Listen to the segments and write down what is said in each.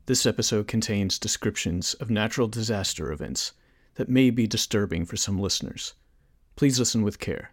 This episode contains descriptions of natural disaster events that may be disturbing for some listeners. Please listen with care.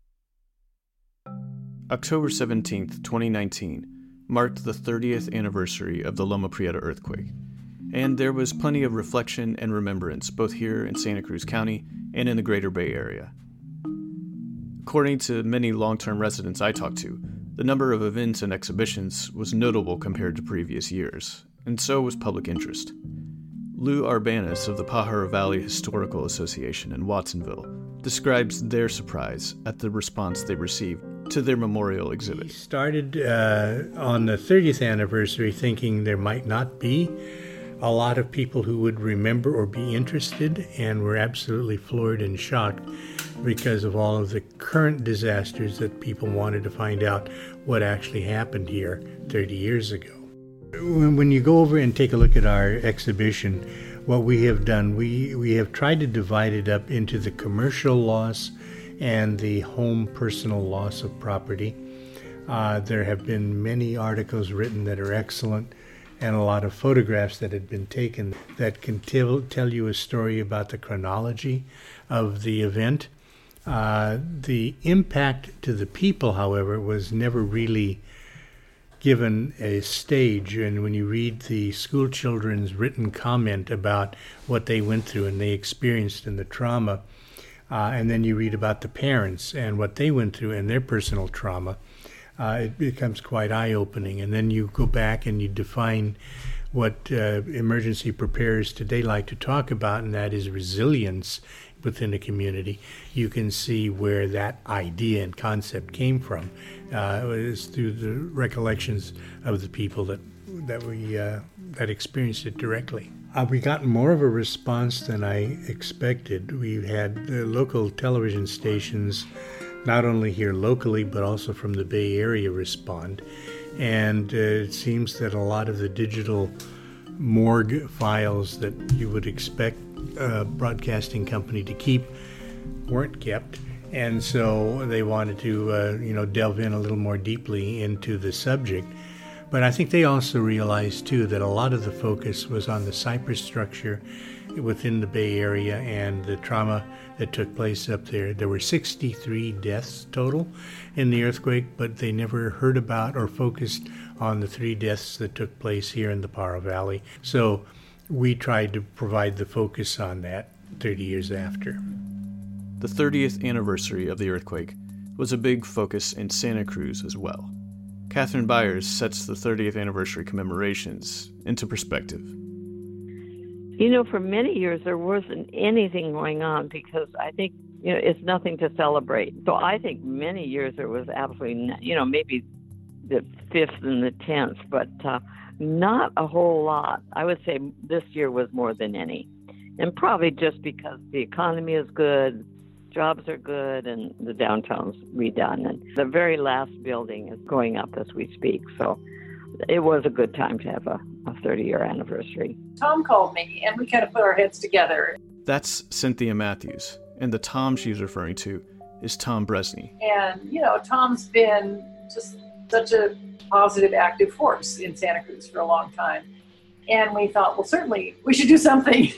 October 17th, 2019 marked the 30th anniversary of the Loma Prieta earthquake, and there was plenty of reflection and remembrance both here in Santa Cruz County and in the Greater Bay Area. According to many long-term residents I talked to, the number of events and exhibitions was notable compared to previous years, and so was public interest. Lou Arbanis of the Pajaro Valley Historical Association in Watsonville describes their surprise at the response they received to their memorial exhibit. We started on the 30th anniversary thinking there might not be a lot of people who would remember or be interested, and we're absolutely floored and shocked because of all of the current disasters that people wanted to find out what actually happened here 30 years ago. When you go over and take a look at our exhibition, what we have done, we have tried to divide it up into the commercial loss and the home personal loss of property. There have been many articles written that are excellent, and a lot of photographs that had been taken that can tell you a story about the chronology of the event. The impact to the people, however, was never really given a stage. And when you read the school children's written comment about what they went through and they experienced in the trauma, and then you read about the parents and what they went through and their personal trauma, it becomes quite eye-opening. And then you go back and you define what emergency preparers today like to talk about, and that is resilience within a community. You can see where that idea and concept came from. It was through the recollections of the people that experienced it directly. We got more of a response than I expected. We've had local television stations, not only here locally, but also from the Bay Area, respond. And it seems that a lot of the digital morgue files that you would expect a broadcasting company to keep weren't kept. And so they wanted to, delve in a little more deeply into the subject. But I think they also realized, too, that a lot of the focus was on the cypress structure within the Bay Area and the trauma that took place up there. There were 63 deaths total in the earthquake, but they never heard about or focused on the 3 deaths that took place here in the Pajaro Valley. So we tried to provide the focus on that 30 years after. The 30th anniversary of the earthquake was a big focus in Santa Cruz as well. Catherine Byers sets the 30th anniversary commemorations into perspective. For many years there wasn't anything going on because I think, it's nothing to celebrate. So I think many years there was absolutely, maybe the 5th and the 10th, but not a whole lot. I would say this year was more than any. And probably just because the economy is good, jobs are good, and the downtown's redone. And the very last building is going up as we speak. So it was a good time to have a 30-year anniversary. Tom called me, and we kind of put our heads together. That's Cynthia Matthews, and the Tom she's referring to is Tom Bresney. And, Tom's been just such a positive, active force in Santa Cruz for a long time. And we thought, well, certainly we should do something.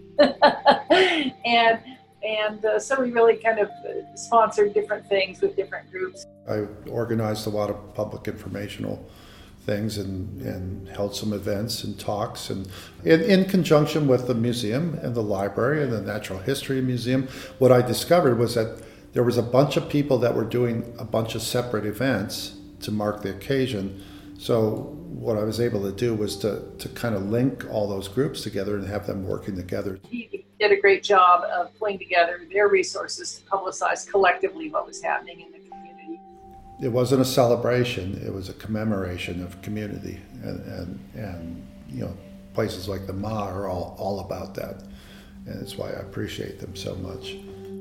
And so we really kind of sponsored different things with different groups. I organized a lot of public informational things and held some events and talks, and in conjunction with the museum and the library and the Natural History Museum. What I discovered was that there was a bunch of people that were doing a bunch of separate events to mark the occasion. So what I was able to do was to kind of link all those groups together and have them working together. He did a great job of pulling together their resources to publicize collectively what was happening in the community. It wasn't a celebration, it was a commemoration of community. And places like the MA are all about that. And that's why I appreciate them so much.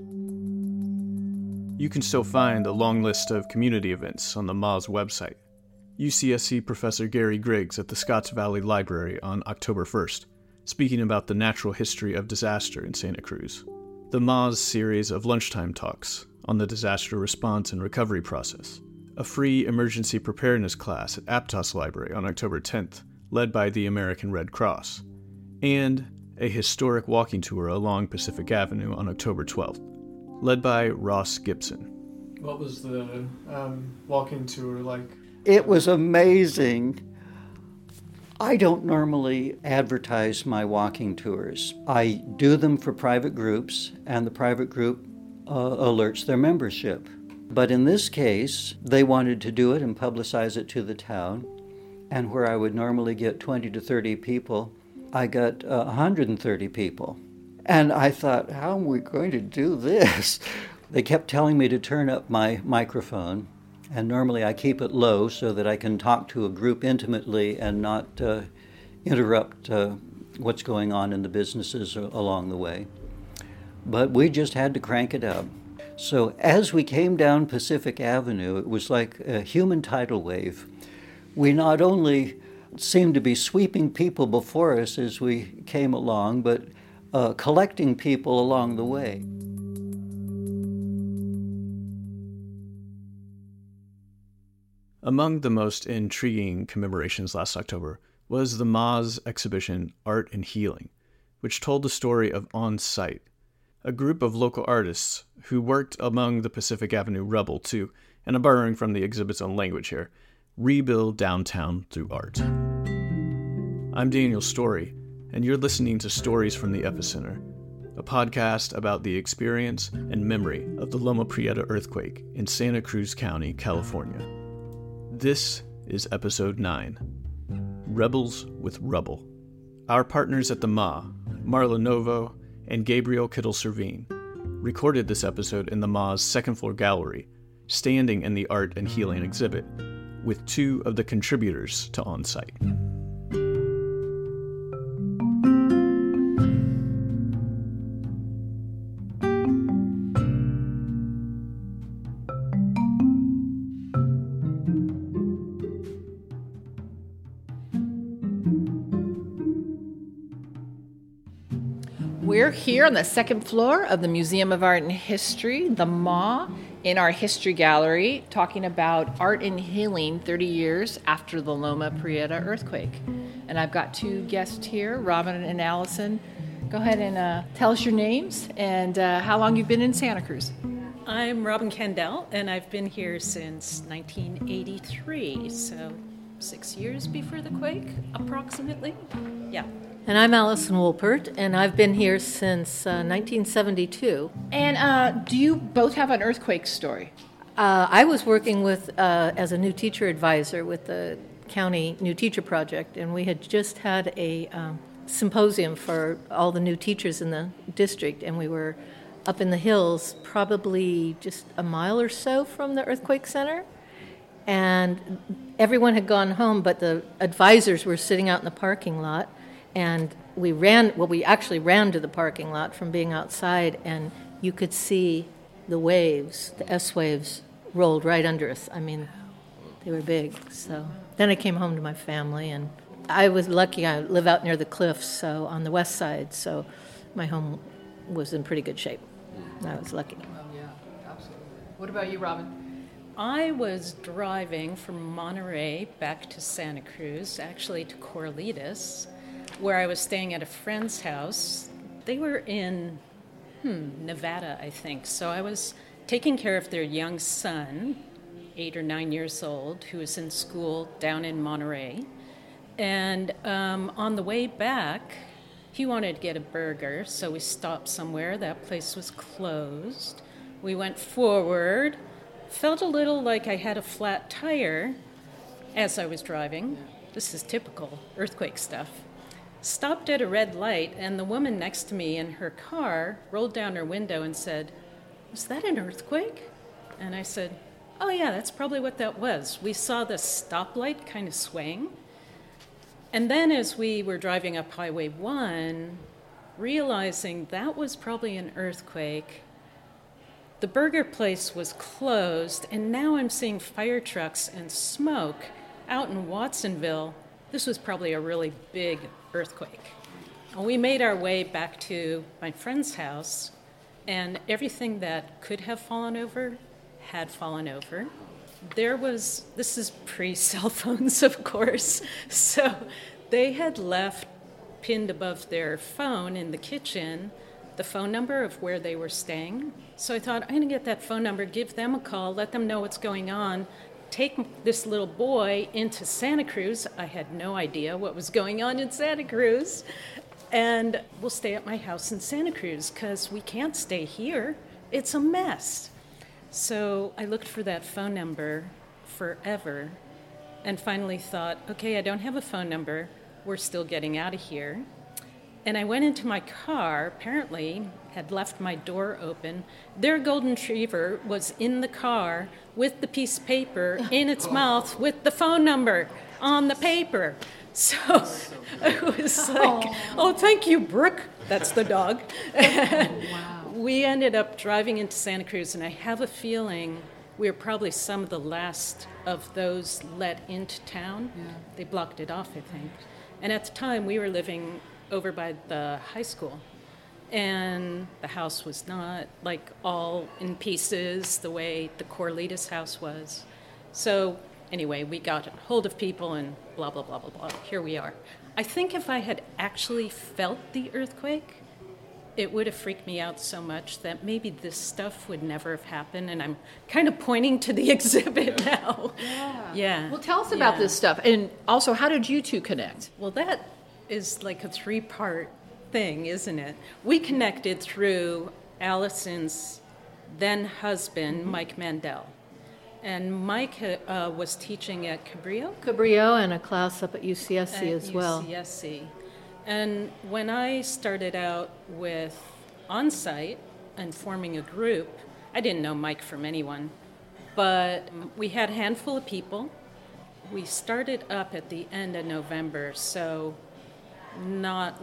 You can still find a long list of community events on the MA's website. UCSC Professor Gary Griggs at the Scotts Valley Library on October 1st, speaking about the natural history of disaster in Santa Cruz. The MA's series of lunchtime talks on the disaster response and recovery process. A free emergency preparedness class at Aptos Library on October 10th, led by the American Red Cross, and a historic walking tour along Pacific Avenue on October 12th, led by Ross Gibson. What was the walking tour like? It was amazing. I don't normally advertise my walking tours. I do them for private groups, and the private group alerts their membership. But in this case, they wanted to do it and publicize it to the town, and where I would normally get 20 to 30 people, I got 130 people. And I thought, how am we going to do this? They kept telling me to turn up my microphone, and normally I keep it low so that I can talk to a group intimately and not interrupt what's going on in the businesses along the way. But we just had to crank it up. So as we came down Pacific Avenue, it was like a human tidal wave. We not only seemed to be sweeping people before us as we came along, but collecting people along the way. Among the most intriguing commemorations last October was the Moz exhibition Art and Healing, which told the story of On Site, a group of local artists who worked among the Pacific Avenue rubble to, and I'm borrowing from the exhibit's own language here, rebuild downtown through art. I'm Daniel Story, and you're listening to Stories from the Epicenter, a podcast about the experience and memory of the Loma Prieta earthquake in Santa Cruz County, California. This is Episode 9, Rebels with Rubble. Our partners at the MA, Marla Novo and Gabriel Kittle-Servine, recorded this episode in the MA's second-floor gallery, standing in the Art and Healing exhibit, with two of the contributors to On Site. We're here on the second floor of the Museum of Art and History, the MA, in our history gallery, talking about art and healing 30 years after the Loma Prieta earthquake. And I've got two guests here, Robin and Allison. Go ahead and tell us your names and how long you've been in Santa Cruz. I'm Robin Kendall, and I've been here since 1983, so 6 years before the quake, approximately. Yeah. And I'm Allison Wolpert, and I've been here since 1972. And do you both have an earthquake story? I was working with as a new teacher advisor with the county new teacher project, and we had just had a symposium for all the new teachers in the district, and we were up in the hills, probably just a mile or so from the earthquake center. And everyone had gone home, but the advisors were sitting out in the parking lot. And we actually ran to the parking lot from being outside, and you could see the waves, the S waves, rolled right under us. I mean, they were big. So then I came home to my family, and I was lucky. I live out near the cliffs, so on the west side, so my home was in pretty good shape. I was lucky. Yeah, absolutely. What about you, Robin? I was driving from Monterey back to Santa Cruz, actually to Corralitos, where I was staying at a friend's house. They were in Nevada, I think. So I was taking care of their young son, 8 or 9 years old, who was in school down in Monterey. And on the way back, he wanted to get a burger, so we stopped somewhere. That place was closed. We went forward, felt a little like I had a flat tire as I was driving. This is typical earthquake stuff. Stopped at a red light, and the woman next to me in her car rolled down her window and said, "Was that an earthquake?" And I said, "Oh yeah, that's probably what that was." We saw the stoplight kind of swaying. And then as we were driving up Highway 1, realizing that was probably an earthquake, the burger place was closed, and now I'm seeing fire trucks and smoke out in Watsonville. This was probably a really big earthquake. And we made our way back to my friend's house, and everything that could have fallen over had fallen over. This is pre-cell phones, of course, so they had left pinned above their phone in the kitchen the phone number of where they were staying. So I thought, I'm going to get that phone number, give them a call, let them know what's going on, take this little boy into Santa Cruz. I had no idea what was going on in Santa Cruz. And we'll stay at my house in Santa Cruz because we can't stay here. It's a mess. So I looked for that phone number forever and finally thought, okay, I don't have a phone number. We're still getting out of here. And I went into my car, apparently had left my door open. Their golden retriever was in the car with the piece of paper in its mouth with the phone number on the paper. So it was like, oh, thank you, Brooke. That's the dog. Wow. We ended up driving into Santa Cruz, and I have a feeling we were probably some of the last of those let into town. Yeah. They blocked it off, I think. And at the time, we were living over by the high school, and the house was not like all in pieces the way the Corlitis house was. So anyway, we got a hold of people and blah, blah, blah, blah, blah. Here we are. I think if I had actually felt the earthquake, it would have freaked me out so much that maybe this stuff would never have happened. And I'm kind of pointing to the exhibit now. Yeah. Well, tell us about this stuff. And also, how did you two connect? Well, that is like a 3-part thing, isn't it? We connected through Allison's then husband, Mike Mandel. And Mike was teaching at Cabrillo. Cabrillo and a class up at UCSC as well. UCSC. And when I started out with On-Site and forming a group, I didn't know Mike from anyone, but we had a handful of people. We started up at the end of November, so not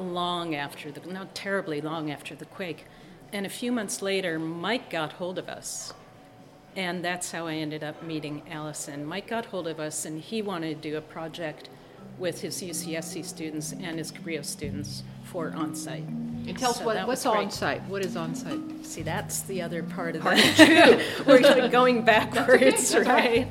terribly long after the quake. And a few months later, Mike got hold of us. And that's how I ended up meeting Allison. Mike got hold of us, and he wanted to do a project with his UCSC students and his Cabrillo students for On-Site. And tell us what's On-Site. What is On-Site? See, that's the other part of that. We're going backwards, right?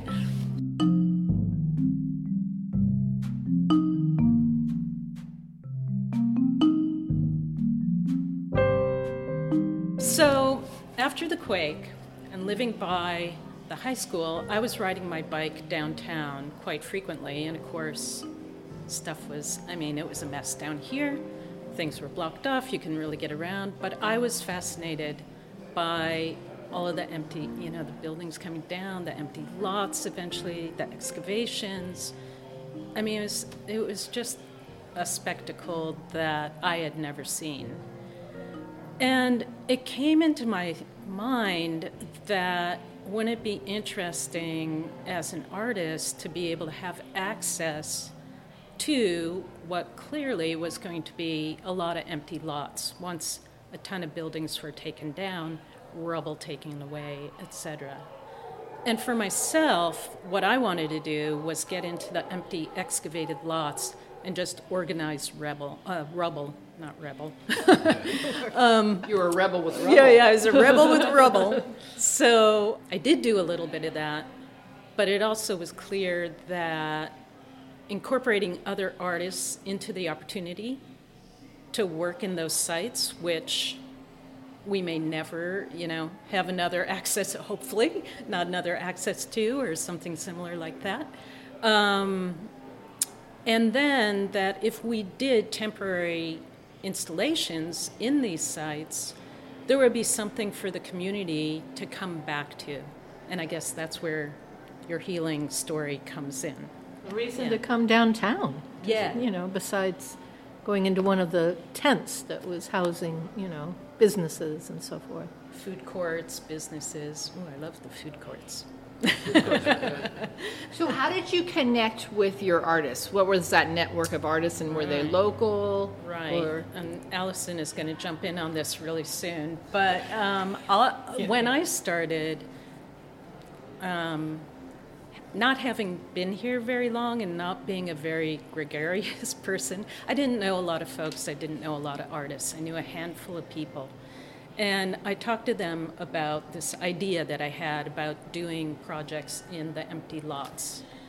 So after the quake and living by the high school, I was riding my bike downtown quite frequently, and of course, stuff was, it was a mess down here. Things were blocked off, you couldn't really get around, but I was fascinated by all of the empty, the buildings coming down, the empty lots eventually, the excavations. It was just a spectacle that I had never seen. And it came into my mind that wouldn't it be interesting as an artist to be able to have access to what clearly was going to be a lot of empty lots once a ton of buildings were taken down, rubble taken away, etc. And for myself, what I wanted to do was get into the empty excavated lots and just organize rubble, not rebel. You were a rebel with rubble. Yeah, I was a rebel with rubble. So I did do a little bit of that, but it also was clear that incorporating other artists into the opportunity to work in those sites, which we may never, have another access, hopefully, not another access to or something similar like that. And then that if we did temporary installations in these sites, there would be something for the community to come back to. And I guess that's where your healing story comes in. A reason to come downtown. Yeah. Besides going into one of the tents that was housing, businesses and so forth. Food courts, businesses. Oh, I love the food courts. So how did you connect with your artists? What was that network of artists, and were they local? Right. And Allison is going to jump in on this really soon. But when I started, not having been here very long and not being a very gregarious person, I didn't know a lot of folks. I didn't know a lot of artists. I knew a handful of people. And I talked to them about this idea that I had about doing projects in the empty lots.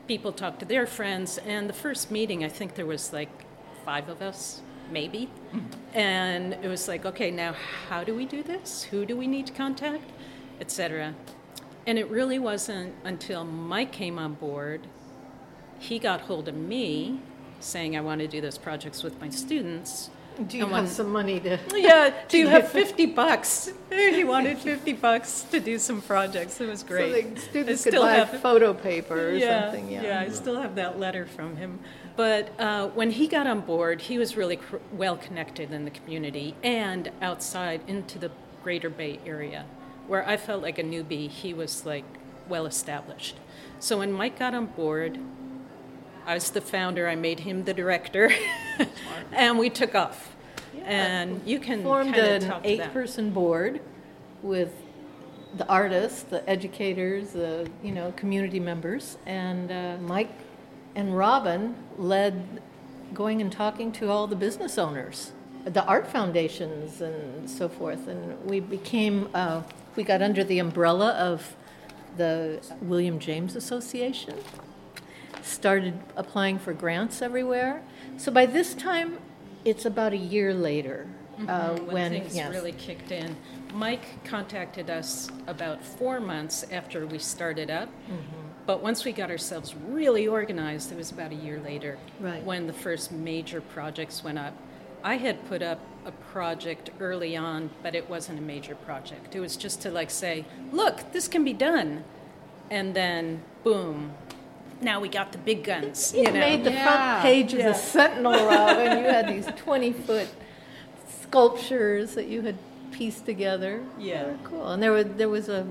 people talked to their friends, and the first meeting, I think there was like 5 of us, maybe. And it was like, okay, now how do we do this? Who do we need to contact? Etc. And it really wasn't until Mike came on board, he got hold of me saying, I want to do those projects with my students. Do you have some money to... Yeah, do you have $50? He wanted $50 to do some projects. It was great. So the students could buy photo paper or something. Yeah, I still have that letter from him. But when he got on board, he was really well connected in the community and outside into the greater Bay Area, where I felt like a newbie. He was like well established. So when Mike got on board, I was the founder, I made him the director, and we took off. Yeah. And you can formed an 8-person board with the artists, the educators, the community members, and Mike and Robin led going and talking to all the business owners, the art foundations, and so forth. And we became we got under the umbrella of the William James Association. Started applying for grants everywhere. So by this time, it's about a year later when things really kicked in. Mike contacted us about 4 months after we started up. But once we got ourselves really organized, it was about a year later when the first major projects went up. I had put up a project early on, but it wasn't a major project. It was just to say, look, this can be done. And then, boom. Now we got the big guns. It made the front page of the Sentinel, Robin. You had these 20-foot sculptures that you had pieced together. Yeah. They were cool. And there was a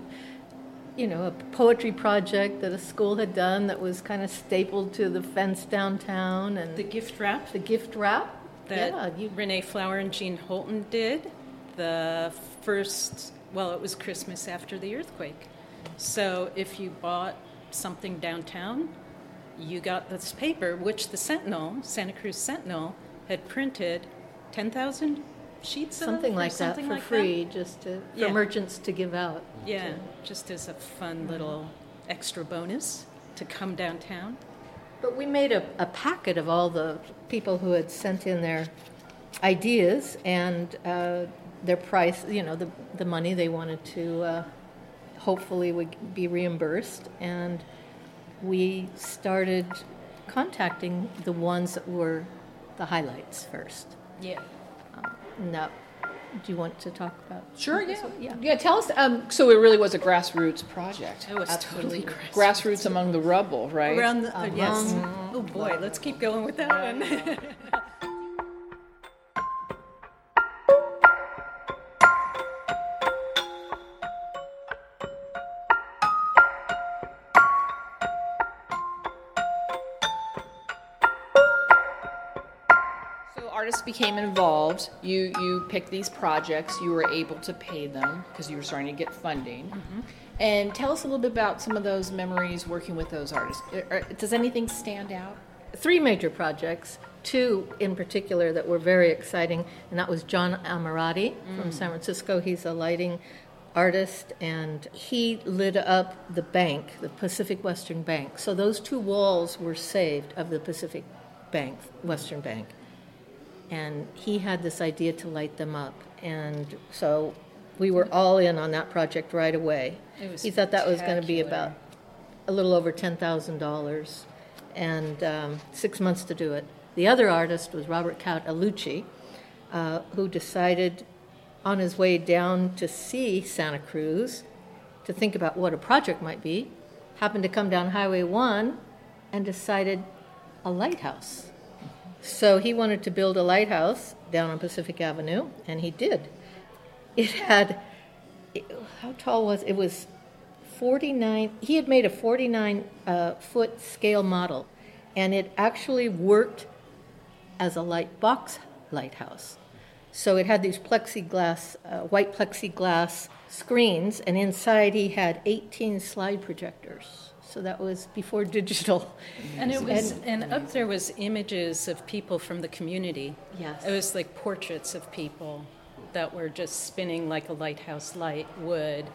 poetry project that a school had done that was kind of stapled to the fence downtown. And the gift wrap. The gift wrap. That Renee Flower and Jean Holton did. The first, it was Christmas after the earthquake. So if you bought something downtown, you got this paper, which the Sentinel, Santa Cruz Sentinel, had printed 10,000 sheets something of, like that something for like free, that. just for merchants to give out. Yeah, just as a fun little extra bonus to come downtown. But we made a packet of all the people who had sent in their ideas and their price, the money they wanted to hopefully would be reimbursed. And we started contacting the ones that were the highlights first. Yeah. Now, do you want to talk about? Sure, yeah. Tell us. So it really was a grassroots project. It was Absolutely. totally grassroots among the rubble, right? Around the, yes. Oh boy, let's keep going with that one. Artists became involved. You picked these projects. You were able to pay them because you were starting to get funding. Mm-hmm. And tell us a little bit about some of those memories working with those artists. Does anything stand out? 3 major projects, 2 in particular that were very exciting, and that was John Amirati from San Francisco. He's a lighting artist, and he lit up the bank, the Pacific Western Bank. So those 2 walls were saved of the Pacific Bank, Western Bank. And he had this idea to light them up. And so we were all in on that project right away. He thought that was going to be about a little over $10,000 and 6 months to do it. The other artist was Robert Cautalucci, who decided on his way down to see Santa Cruz to think about what a project might be, happened to come down Highway 1 and decided a lighthouse. So he wanted to build a lighthouse down on Pacific Avenue, and he did. It had, how tall was it? It was 49, he had made a 49-foot scale model, and it actually worked as a light box lighthouse. So it had these plexiglass, white plexiglass screens, and inside he had 18 slide projectors. So that was before digital. And it was, and up there was images of people from the community. Yes. It was like portraits of people that were just spinning like a lighthouse light would.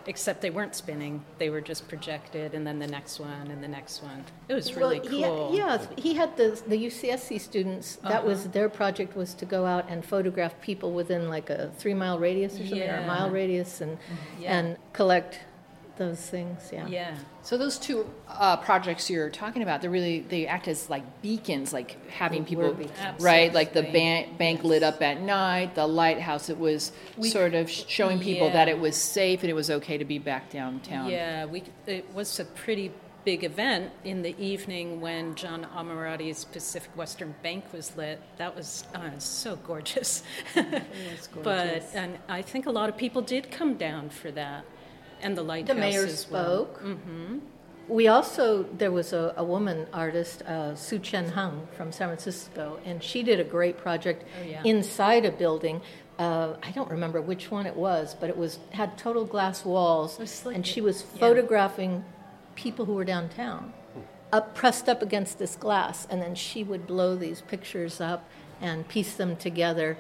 except they weren't spinning. They were just projected, and then the next one, and the next one. It was really cool. He had the UCSC students, that was their project, was to go out and photograph people within like a 3-mile radius or something, or a mile radius, and collect those things, Yeah. So those two projects you're talking about, they act as like beacons, like having people, right? Like the bank lit up at night, the lighthouse. It was sort of showing people that it was safe and it was okay to be back downtown. Yeah, it was a pretty big event in the evening when John Amirati's Pacific Western Bank was lit. That was so gorgeous. It was gorgeous. And I think a lot of people did come down for that. And the lighthouse The mayor as well. spoke. Mm-hmm. We also, there was a woman artist, Su Chen Hung from San Francisco, and she did a great project inside a building. I don't remember which one it was, but it had total glass walls, and she was photographing people who were downtown, pressed up against this glass, and then she would blow these pictures up and piece them together.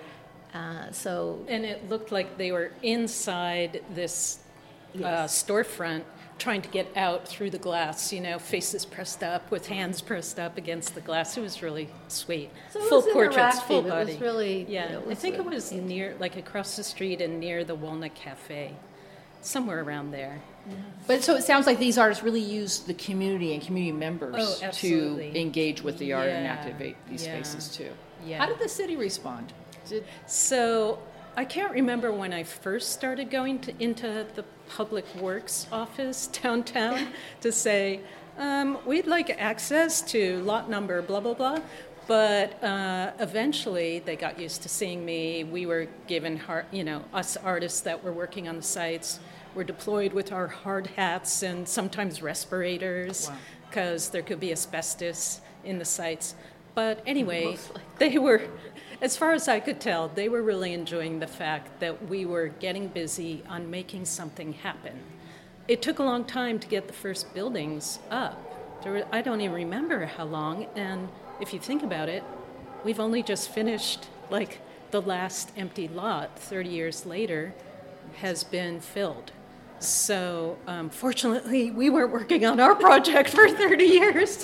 And it looked like they were inside this storefront trying to get out through the glass, faces pressed up with hands pressed up against the glass. It was really sweet. So full portraits, full body. It was really, I think it was near, like across the street and near the Walnut Cafe, somewhere around there. Yeah. But so it sounds like these artists really use the community and community members to engage with the art and activate these spaces too. Yeah. How did the city respond? So I can't remember when I first started going into the Public Works office downtown to say, we'd like access to lot number blah, blah, blah. But eventually they got used to seeing me. We were given, us artists that were working on the sites were deployed with our hard hats and sometimes respirators because there could be asbestos in the sites. But anyway, they were... As far as I could tell, they were really enjoying the fact that we were getting busy on making something happen. It took a long time to get the first buildings up. I don't even remember how long, and if you think about it, we've only just finished, like, the last empty lot 30 years later has been filled. So, fortunately, we weren't working on our project for 30 years.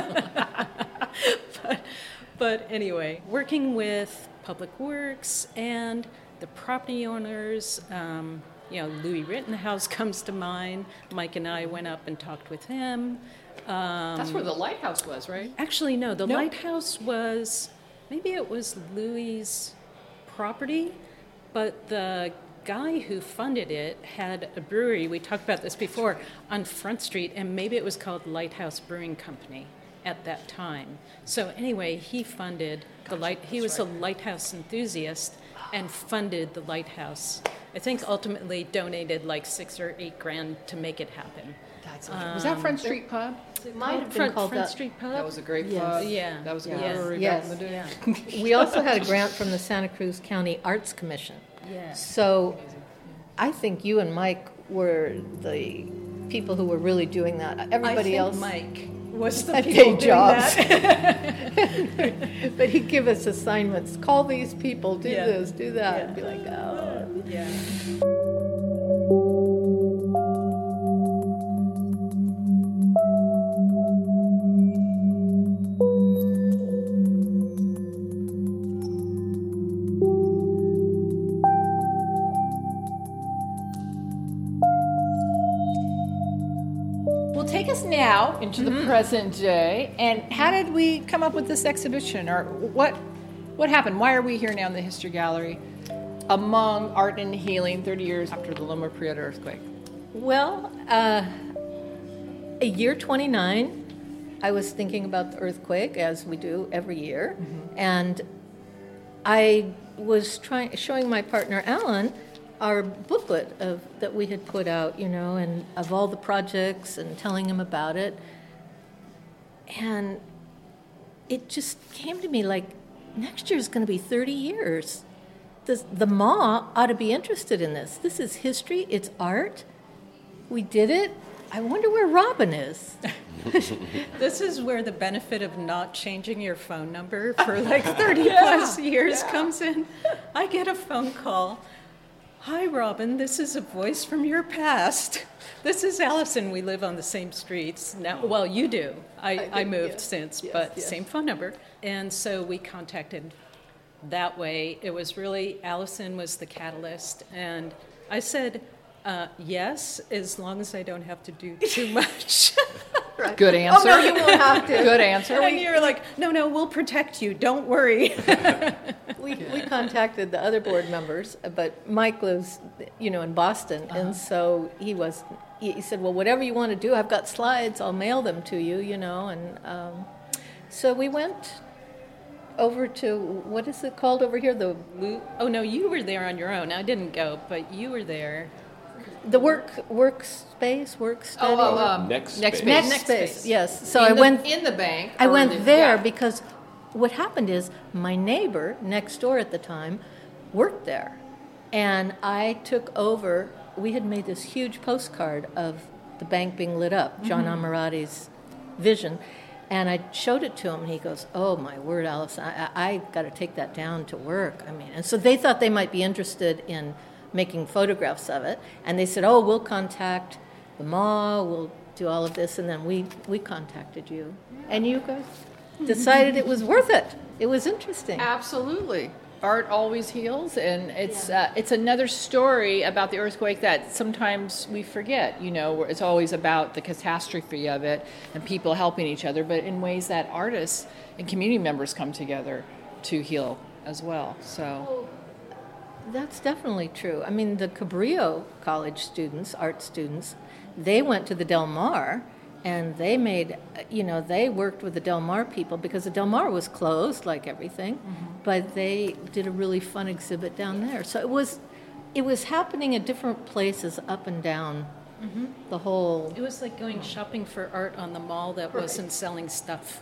But anyway, working with Public Works and the property owners, Louis Rittenhouse comes to mind. Mike and I went up and talked with him. That's where the lighthouse was, right? Actually, no. The lighthouse was, maybe it was Louis' property, but the guy who funded it had a brewery, we talked about this before, on Front Street, and maybe it was called Lighthouse Brewing Company at that time. So anyway, he funded he was a lighthouse enthusiast and funded the lighthouse. I think ultimately donated like $6 or $8 grand to make we happen. Was that Front Street Pub? It might have been called Front Street Pub. That was a great pub. Yeah. That was a good brewery back in the day. Yeah. We also had a grant from the Santa Cruz County Arts Commission. Yeah. So I think you and Mike were the people who were really doing that. Everybody else, Mike was the had people day doing jobs. that. But he'd give us assignments. Call these people. Do this. Do that. Yeah. And be like, oh. Yeah. Take us now into the present day, and how did we come up with this exhibition, or what happened? Why are we here now in the History Gallery among art and healing 30 years after the Loma Prieta earthquake? Well, year 29, I was thinking about the earthquake, as we do every year, and I was showing my partner Alan our booklet that we had put out, and of all the projects and telling him about it. And it just came to me like, next year is going to be 30 years. The MA ought to be interested in this. This is history. It's art. We did it. I wonder where Robin is. This is where the benefit of not changing your phone number for like 30 plus years comes in. I get a phone call Hi, Robin. This is a voice from your past. This is Allison. We live on the same streets now. Well, you do. I moved since, but same phone number. And so we contacted that way. It was really, Allison was the catalyst. And I said, yes, as long as I don't have to do too much. Right. Good answer. Oh, no, you won't have to. Good answer. And you're like, no, we'll protect you. Don't worry. We contacted the other board members, but Mike lives, in Boston, and so he said, well, whatever you want to do, I've got slides, I'll mail them to you, and so we went over to, what is it called over here? Oh, no, you were there on your own. I didn't go, but you were there. The work study. Next space. Yes. So I went in the bank. I went there because what happened is my neighbor next door at the time worked there, and I took over. We had made this huge postcard of the bank being lit up, John Amirati's vision, and I showed it to him, and he goes, "Oh my word, Allison, I got to take that down to work." And so they thought they might be interested in making photographs of it, and they said, "Oh, we'll contact the MA, we'll do all of this," and then we contacted you, and you guys decided it was worth it. It was interesting. Absolutely. Art always heals, and it's another story about the earthquake that sometimes we forget. Where it's always about the catastrophe of it and people helping each other, but in ways that artists and community members come together to heal as well. So. That's definitely true. The Cabrillo College students, art students, they went to the Del Mar, and they made, they worked with the Del Mar people because the Del Mar was closed, like everything, but they did a really fun exhibit down there. So it was happening at different places up and down the whole. It was like going shopping for art on the mall that wasn't selling stuff.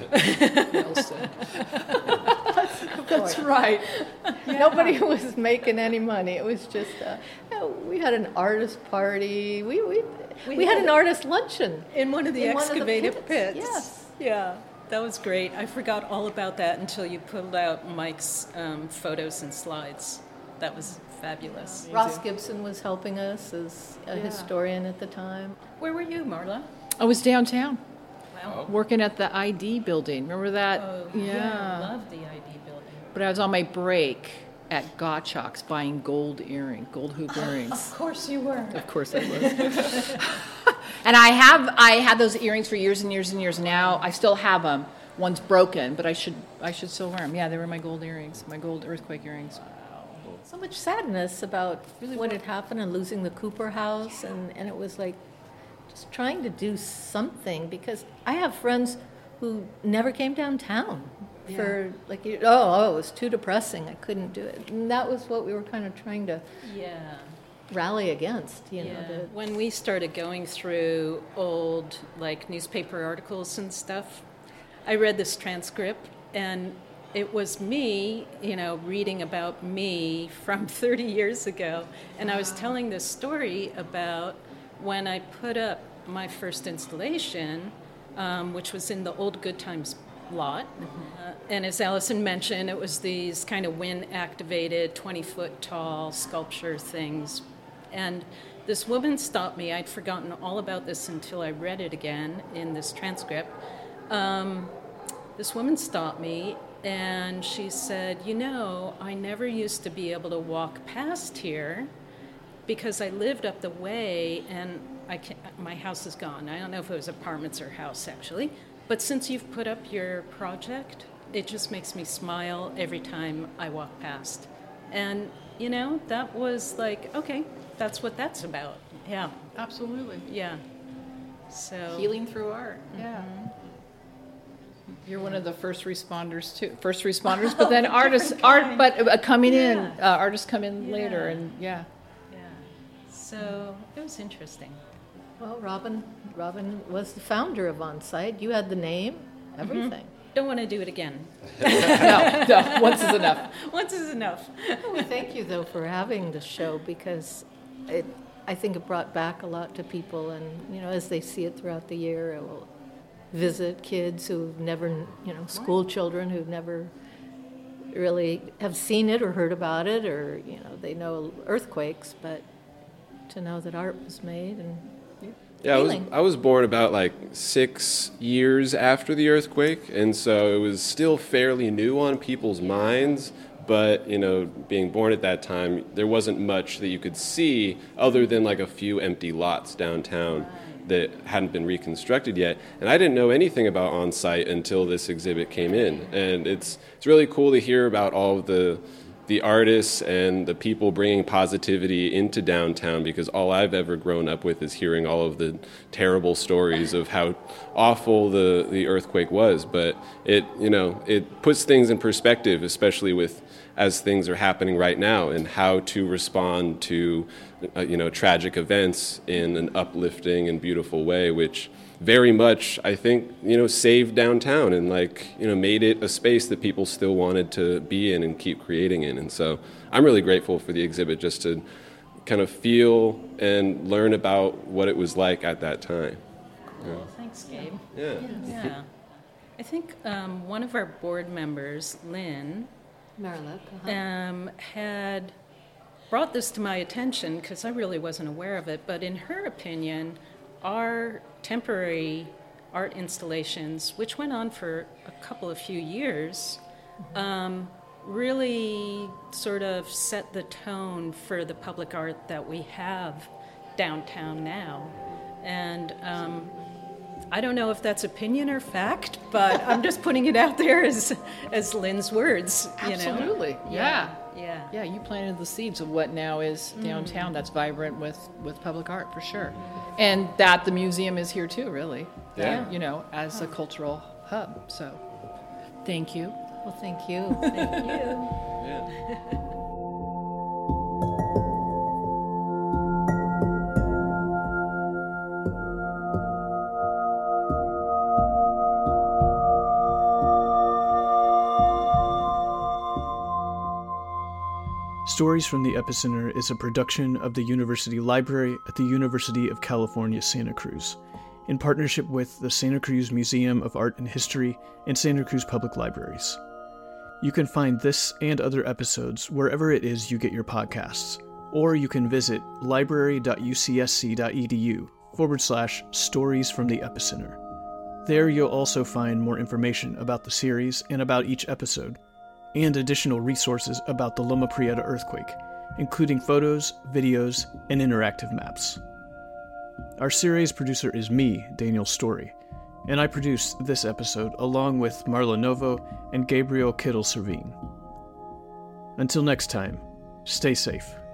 That's right. Yeah. Nobody was making any money. It was just we had an artist party. We had an artist luncheon in one of the excavated pits. Yes. Yeah, that was great. I forgot all about that until you pulled out Mike's photos and slides. That was fabulous. Ross Gibson was helping us as a historian at the time. Where were you, Marla? I was downtown. Wow. Working at the ID building. Remember that? Oh, yeah. I love the ID building. But I was on my break at Gottschalk's buying gold hoop earrings. Of course you were. Of course I was. And I had those earrings for years and years and years. Now I still have them. One's broken, but I should still wear them. Yeah, they were my gold earrings, my gold earthquake earrings. So much sadness about what had happened and losing the Cooper House, and it was like just trying to do something, because I have friends who never came downtown for it was too depressing, I couldn't do it. And that was what we were kind of trying to rally against, When we started going through old newspaper articles and stuff, I read this transcript, and it was me, reading about me from 30 years ago. And I was telling this story about when I put up my first installation, which was in the old Good Times lot. And as Allison mentioned, it was these kind of wind-activated, 20-foot tall sculpture things. And this woman stopped me. I'd forgotten all about this until I read it again in this transcript. This woman stopped me, and she said, I never used to be able to walk past here because I lived up the way, and my house is gone. I don't know if it was apartments or house, actually. But since you've put up your project, it just makes me smile every time I walk past. And, that was okay, that's what that's about. Yeah. Absolutely. Yeah. So healing through art. Yeah. You're one of the first responders too. First responders, but then artists, coming in. Artists come in later, and Yeah. So it was interesting. Well, Robin was the founder of On-Site. You had the name, everything. Don't want to do it again. No, once is enough. Once is enough. Well, thank you, though, for having the show, because I think it brought back a lot to people, and, as they see it throughout the year, it will visit kids who've never, school children who've never really have seen it or heard about it, or, they know earthquakes, but to know that art was made and I was born about 6 years after the earthquake, and so it was still fairly new on people's minds. But, being born at that time, there wasn't much that you could see other than a few empty lots downtown that hadn't been reconstructed yet. And I didn't know anything about On-Site until this exhibit came in. And it's really cool to hear about all of the artists and the people bringing positivity into downtown, because all I've ever grown up with is hearing all of the terrible stories of how awful the earthquake was. But it puts things in perspective, especially as things are happening right now, and how to respond to tragic events in an uplifting and beautiful way, which very much, I think, saved downtown and made it a space that people still wanted to be in and keep creating in. And so I'm really grateful for the exhibit, just to kind of feel and learn about what it was like at that time. Cool. Yeah. Thanks, Gabe. Yeah. I think one of our board members, Lynn, had brought this to my attention because I really wasn't aware of it, but in her opinion, our temporary art installations, which went on for a few years, really sort of set the tone for the public art that we have downtown now. And I don't know if that's opinion or fact, but I'm just putting it out there as Lynn's words. Absolutely, Yeah. You planted the seeds of what now is downtown that's vibrant with public art, for sure. And that the museum is here too, really. Yeah. As a cultural hub. So, thank you. Well, thank you. Thank you. Yeah. Stories from the Epicenter is a production of the University Library at the University of California, Santa Cruz, in partnership with the Santa Cruz Museum of Art and History and Santa Cruz Public Libraries. You can find this and other episodes wherever it is you get your podcasts, or you can visit library.ucsc.edu/stories from the Epicenter. There you'll also find more information about the series and about each episode, and additional resources about the Loma Prieta earthquake, including photos, videos, and interactive maps. Our series producer is me, Daniel Story, and I produced this episode along with Marla Novo and Gabriel Kittle-Servine. Until next time, stay safe.